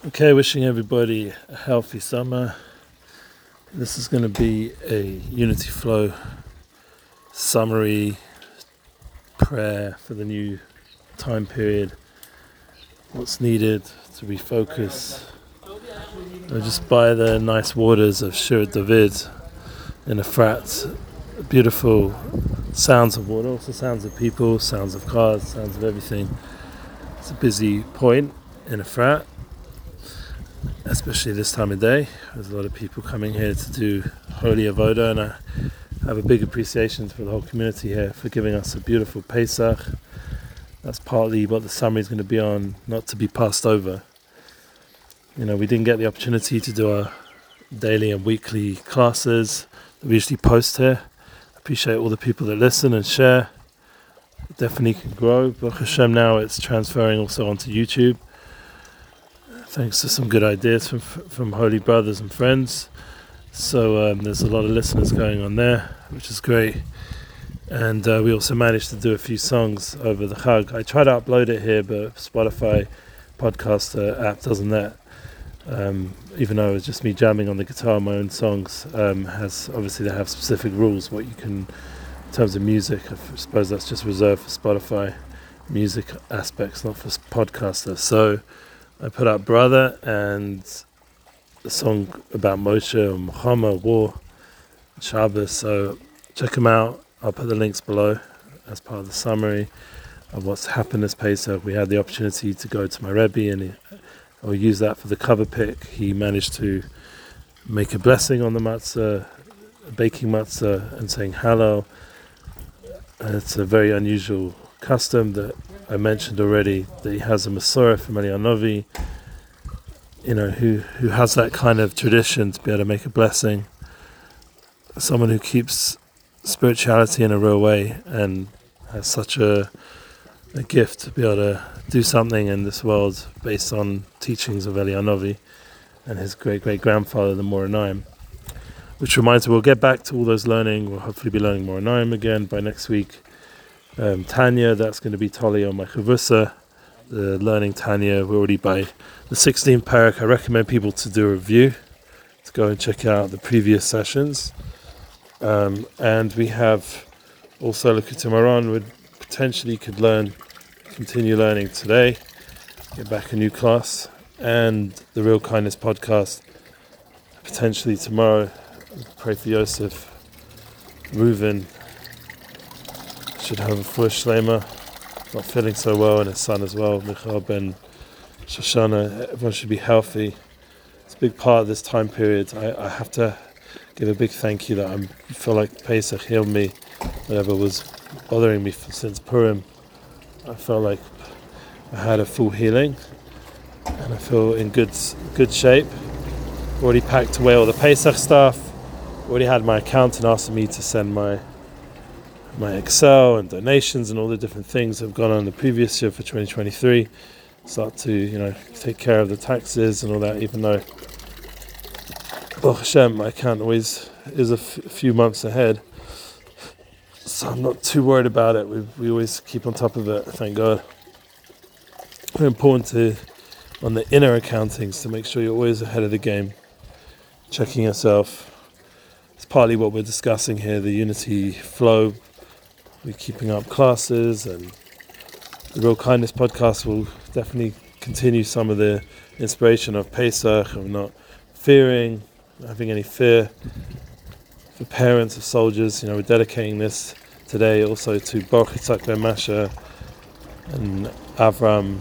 Okay, wishing everybody a healthy summer. This is going to be a Unity Flow summary prayer for the new time period. What's needed to refocus. Just by the nice waters of Shir David in Efrat. Beautiful sounds of water, also sounds of people, sounds of cars, sounds of everything. It's a busy point in Efrat, especially this time of day. There's a lot of people coming here to do holy avoda, and I have a big appreciation for the whole community here for giving us a beautiful Pesach. That's partly what the summary is going to be on, not to be passed over. We didn't get the opportunity to do our daily and weekly classes that we usually post here. I appreciate all the people that listen and share. It definitely can grow. Baruch Hashem, now it's transferring also onto YouTube, thanks to some good ideas from holy brothers and friends. So there's a lot of listeners going on there, which is great. And we also managed to do a few songs over the Chag. I tried to upload it here, but Spotify podcast app doesn't let. Even though it was just me jamming on the guitar, my own songs, they have specific rules what you can, in terms of music. I suppose that's just reserved for Spotify music aspects, not for podcasters. So I put out Brother and a song about Moshe or Muhammad, war, Shabbos. So check them out. I'll put the links below as part of the summary of what's happened this Pesach. We had the opportunity to go to my Rebbe, and I'll use that for the cover pick. He managed to make a blessing on the matzah, baking matzah, and saying Hallel. And it's a very unusual custom that I mentioned already, that he has a Masorah from Eliyahu Novi, who has that kind of tradition to be able to make a blessing. Someone who keeps spirituality in a real way and has such a gift to be able to do something in this world based on teachings of Eliyahu Novi and his great-great-grandfather, the Moranim. Which reminds me, we'll get back to all those learning. We'll hopefully be learning Moranim again by next week. Tanya, that's going to be Tali on my Chavusa. The learning Tanya, we're already by the 16th parak. I recommend people to do a review, to go and check out the previous sessions. And we have also Likutei Moharan, we potentially could continue learning today, get back a new class, and the Real Kindness podcast potentially tomorrow. Pray for Yosef. Reuven should have a full shlema, not feeling so well, and his son as well, Michael ben Shoshana. Everyone should be healthy. It's a big part of this time period. I have to give a big thank you that I feel like Pesach healed me, whatever was bothering me since Purim. I felt like I had a full healing, and I feel in good shape. Already packed away all the Pesach stuff. Already had my accountant asking me to send my Excel and donations and all the different things that have gone on the previous year for 2023. Start to take care of the taxes and all that, even though Baruch Hashem, my account always is a few months ahead, so I'm not too worried about it. We always keep on top of it, thank God. Very important on the inner accountings to make sure you're always ahead of the game, checking yourself. It's partly what we're discussing here, the Unity Flow. We're keeping up classes, and the Real Kindness podcast will definitely continue some of the inspiration of Pesach, of not fearing, not having any fear. For parents of soldiers, we're dedicating this today also to Baruch Yitzhak ben Masha and Avram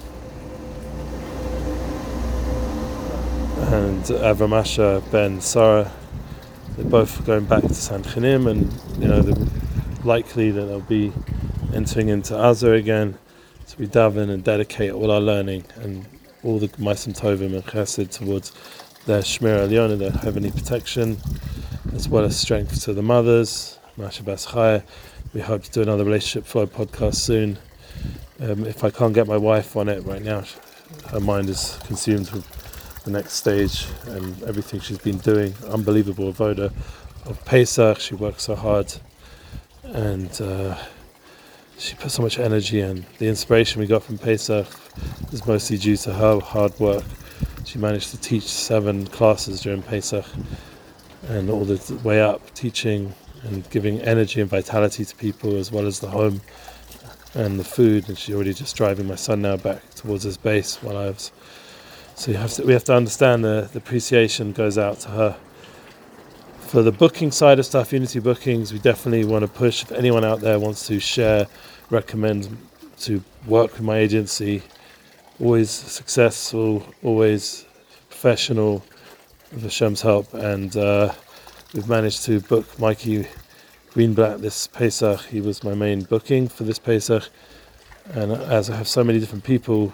Asher ben Sarah. They're both going back to Sanchenim, and they're likely that they'll be entering into Azar again. So we daven and dedicate all our learning and all the Ma'asim Tovim and Chesed towards their Shmir Elyon, their heavenly protection, as well as strength to the mothers. Masha Bas Chaya. We hope to do another Relationship Flow podcast soon. If I can't get my wife on it right now, her mind is consumed with the next stage and everything she's been doing. Unbelievable avoda of Pesach. She works so hard, and she put so much energy in. The inspiration we got from Pesach is mostly due to her hard work She managed to teach 7 classes during Pesach, and all the way up, teaching and giving energy and vitality to people, as well as the home and the food. And she's already just driving my son now back towards his base while I was. So we have to understand the appreciation goes out to her. For the booking side of stuff, Unity Bookings, we definitely want to push. If anyone out there wants to share, recommend to work with my agency, always successful, always professional, with Hashem's help. And we've managed to book Mikey Greenblatt this Pesach. He was my main booking for this Pesach. And as I have so many different people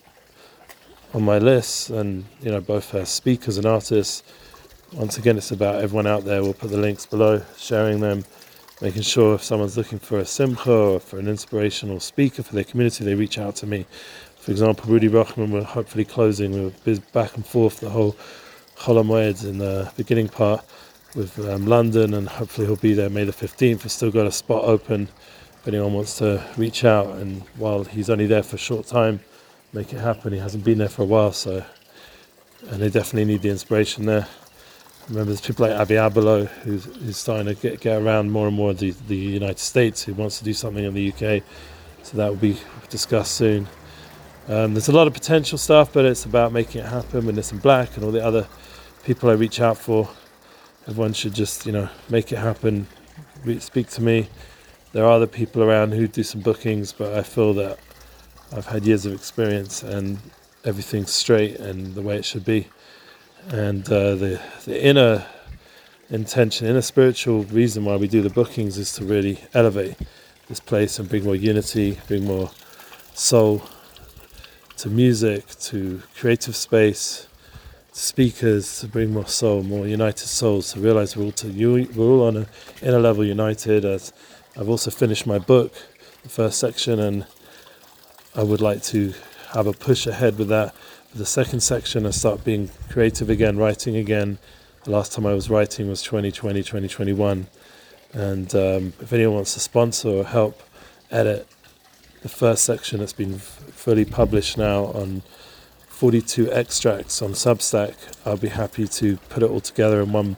on my list, and both as speakers and artists, once again, it's about everyone out there. We'll put the links below, sharing them, making sure if someone's looking for a simcha or for an inspirational speaker for their community, they reach out to me. For example, Rudy Rochman, we're hopefully closing. We're back and forth the whole Chol HaMoed in the beginning part with London, and hopefully he'll be there May the 15th. We've still got a spot open if anyone wants to reach out. And while he's only there for a short time, make it happen. He hasn't been there for a while, and they definitely need the inspiration there. Remember, there's people like Avi Abelo who's starting to get around more and more the United States, who wants to do something in the UK. So that will be discussed soon. There's a lot of potential stuff, but it's about making it happen. When it's in Black and all the other people I reach out for, everyone should just make it happen. Speak to me. There are other people around who do some bookings, but I feel that I've had years of experience and everything's straight and the way it should be. And the inner intention, inner spiritual reason why we do the bookings is to really elevate this place and bring more unity, bring more soul to music, to creative space, to speakers, to bring more soul, more united souls, to realize we're all on an inner level united. As I've also finished my book, the first section, and I would like to have a push ahead with that. The second section, I start being creative again, writing again. The last time I was writing was 2020, 2021. And if anyone wants to sponsor or help edit the first section, that's been fully published now on 42 extracts on Substack, I'll be happy to put it all together in one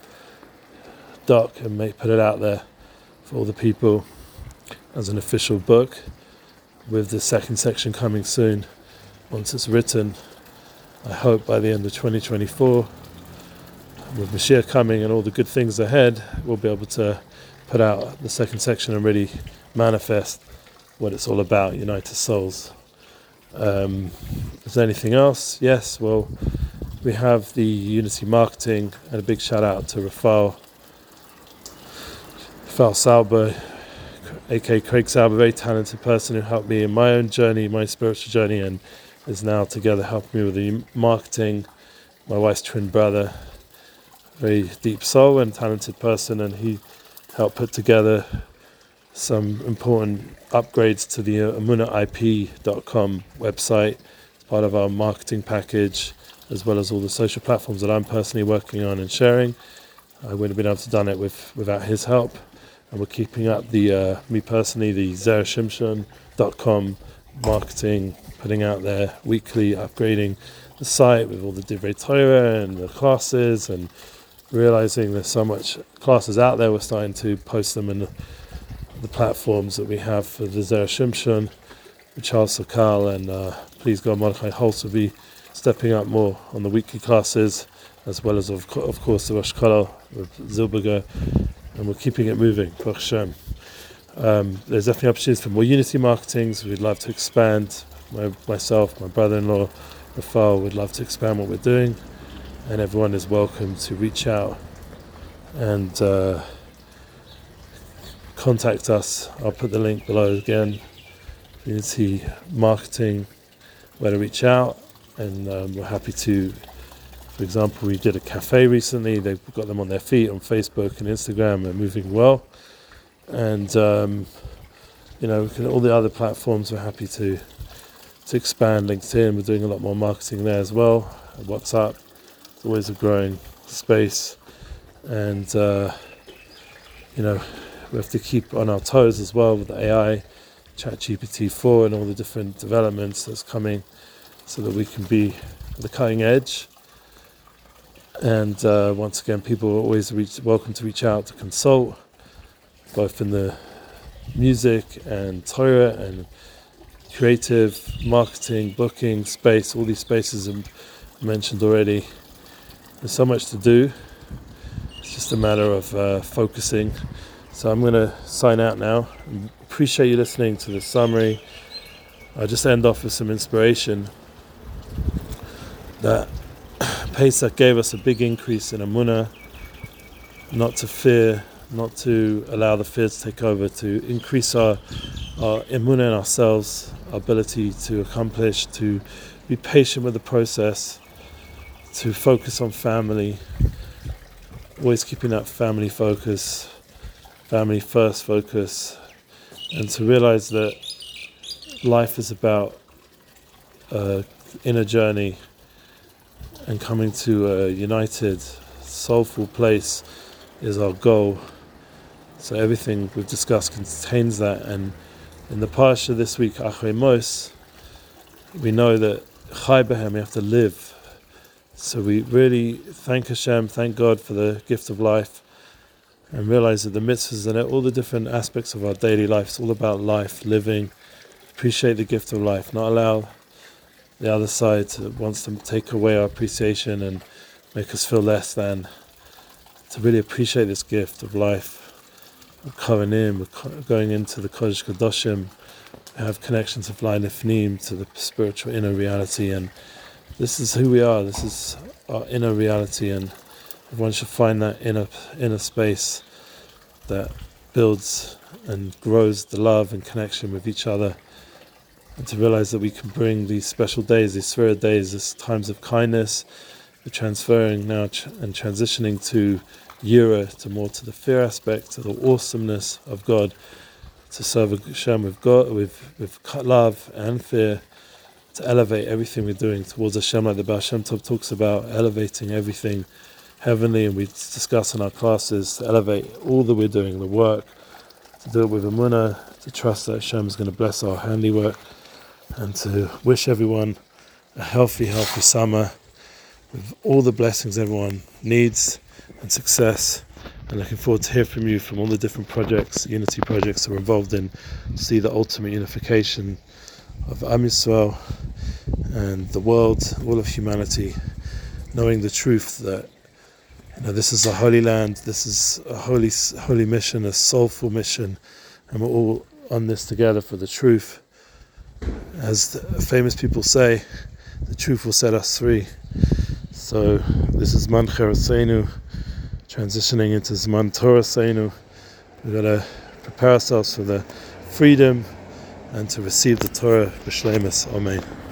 doc and put it out there for all the people as an official book, with the second section coming soon once it's written. I hope by the end of 2024, with Mashiach coming and all the good things ahead, we'll be able to put out the second section and really manifest what it's all about, united souls. Is there anything else? Yes, well, we have the Unity Marketing, and a big shout out to Rafael Sauber, aka Craig Sauber, a very talented person who helped me in my own journey, my spiritual journey, and is now together helping me with the marketing. My wife's twin brother, very deep soul and talented person, and he helped put together some important upgrades to the amunaip.com website as part of our marketing package, as well as all the social platforms that I'm personally working on and sharing. I wouldn't have been able to done it without his help. And we're keeping up me personally, the zerashimshon.com marketing, putting out there weekly, upgrading the site with all the Divrei Torah and the classes, and realizing there's so much classes out there. We're starting to post them in the platforms that we have for the Zera Shimshon, with Charles Sakal, and Please God Mordechai Holtz will be stepping up more on the weekly classes, as well as of course the Rosh Kollel with Zilberger, and we're keeping it moving. Baruch Hashem. There's definitely opportunities for more Unity marketings. We'd love to expand. Myself, my brother-in-law, Rafael, would love to expand what we're doing, and everyone is welcome to reach out and contact us. I'll put the link below again. Unity Marketing, where to reach out, and we're happy to. For example, we did a cafe recently. They've got them on their feet on Facebook and Instagram. They're moving well. And, all the other platforms, we're happy to expand. LinkedIn, we're doing a lot more marketing there as well. WhatsApp, it's always a growing space. And, we have to keep on our toes as well with the AI, ChatGPT 4 and all the different developments that's coming, so that we can be at the cutting edge And once again, people are always welcome to reach out to consult, both in the music and Torah and creative, marketing, booking, space. All these spaces are mentioned already. There's so much to do. It's just a matter of focusing. So I'm going to sign out now. Appreciate you listening to the summary. I'll just end off with some inspiration that Pesach gave us a big increase in Emunah, not to fear, not to allow the fear to take over, to increase our Emunah in ourselves, our ability to accomplish, to be patient with the process, to focus on family, always keeping that family focus, family first focus, and to realize that life is about inner journey and coming to a united, soulful place is our goal. So everything we've discussed contains that. And in the parsha this week, Achrei Mos, we know that Chai Behem, we have to live. So we really thank Hashem, thank God for the gift of life, and realize that the mitzvahs and all the different aspects of our daily life, it's all about life, living, appreciate the gift of life, not allow the other side wants to take away our appreciation and make us feel less than, to really appreciate this gift of life. We're going into the Kodesh Kadoshim, we have connections of Lai Nifnim to the spiritual inner reality, and this is who we are, this is our inner reality, and everyone should find that inner space that builds and grows the love and connection with each other. And to realize that we can bring these special days, these Sefirah days, these times of kindness, we're transferring now and transitioning to Yira, to the fear aspect, to the awesomeness of God, to serve Hashem with God, with love and fear, to elevate everything we're doing towards Hashem, like the Baal Shem Tov talks about, elevating everything heavenly, and we discuss in our classes, to elevate all that we're doing, the work, to do it with Emunah, to trust that Hashem is going to bless our handiwork, and to wish everyone a healthy summer with all the blessings everyone needs and success. And looking forward to hear from you from all the different projects, unity projects that we're involved in, to see the ultimate unification of Am Yisrael and the world, all of humanity, knowing the truth that this is a holy land, this is a holy mission, a soulful mission, and we're all on this together for the truth. As the famous people say, the truth will set us free. So this is Zman Chereseinu, transitioning into Zman Toraseinu. We've got to prepare ourselves for the freedom and to receive the Torah b'shleimus. Amen.